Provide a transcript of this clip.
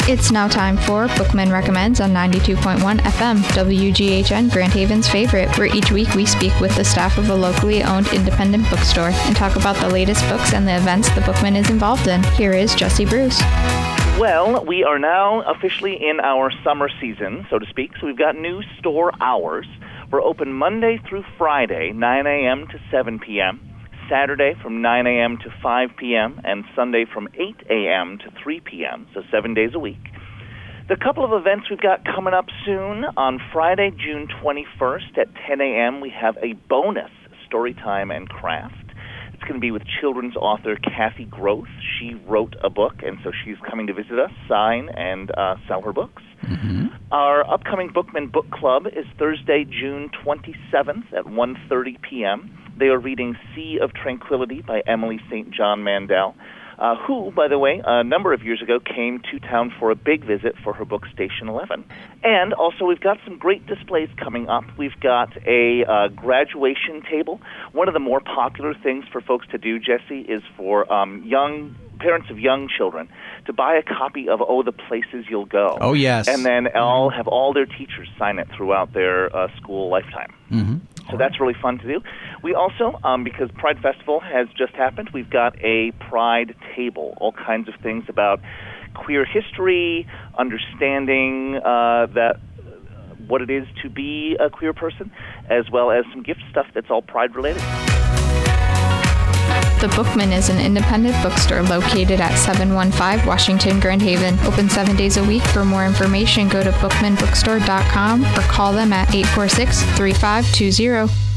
It's now time for Bookman Recommends on 92.1 FM, WGHN Grand Haven's favorite, where each week we speak with the staff of a locally owned independent bookstore and talk about the latest books and the events the Bookman is involved in. Here is Jesse Bruce. Well, we are now officially in our summer season, so to speak, so we've got new store hours. We're open Monday through Friday, 9 a.m. to 7 p.m., Saturday from 9 a.m. to 5 p.m., and Sunday from 8 a.m. to 3 p.m., so 7 days a week. The couple of events we've got coming up soon, on Friday, June 21st at 10 a.m., we have a bonus story time and craft. It's going to be with children's author Kathy Groth. She wrote a book, and so she's coming to visit us, sign, and sell her books. Mm-hmm. Our upcoming Bookman Book Club is Thursday, June 27th at 1:30 p.m. They are reading Sea of Tranquility by Emily St. John Mandel, who, by the way, a number of years ago came to town for a big visit for her book Station 11. And also we've got some great displays coming up. We've got a graduation table. One of the more popular things for folks to do, Jesse, is for parents of young children to buy a copy of Oh, the Places You'll Go. Oh, yes. And then have all their teachers sign it throughout their school lifetime. Mm-hmm. So that's really fun to do. We also, because Pride Festival has just happened, we've got a Pride table, all kinds of things about queer history, understanding what it is to be a queer person, as well as some gift stuff that's all Pride-related. The Bookman is an independent bookstore located at 715 Washington, Grand Haven. Open 7 days a week. For more information, go to bookmanbookstore.com or call them at 846-3520.